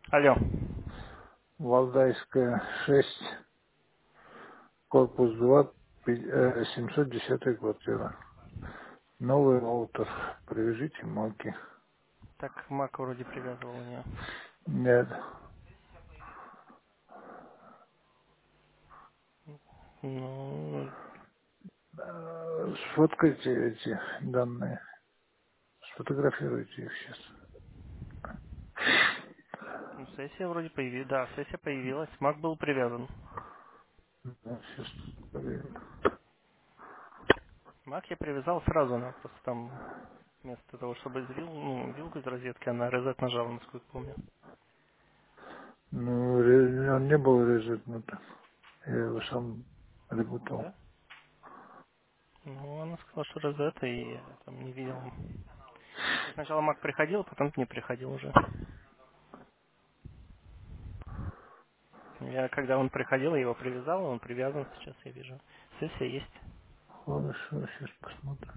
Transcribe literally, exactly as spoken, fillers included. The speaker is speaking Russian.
Алло. Валдайская, шесть, корпус два, пи- э, семьсот десятая квартира. Новый роутер. Привяжите маки. Так Мак вроде привязывал у нее. Нет. Ну, Э, Сфоткайте эти данные. Сфотографируйте их сейчас. ну, сессия вроде появилась. Да, сессия появилась. Мак был привязан. Сейчас проверим. Мак я привязал сразу, она просто там вместо того, чтобы из вил, ну, вилку из розетки, она резет нажала, насколько помню. Ну, ре- он не был резетнут. Я его сам Да? работал. Ну, она сказала, что резет, и я там не видел. И сначала Мак приходил, потом не приходил уже. Я, когда он приходил, я его привязал, он привязан сейчас, я вижу. Сессия есть. Хорошо, сейчас посмотрим.